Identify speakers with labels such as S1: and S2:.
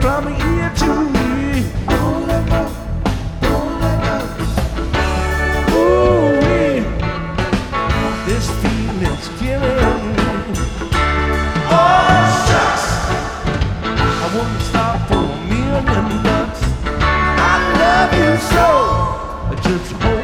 S1: from ear to ear. Don't let go, don't let go. Ooh, this feeling's killing me. Oh, shucks, I wouldn't stop for $1,000,000. I love you so, just hold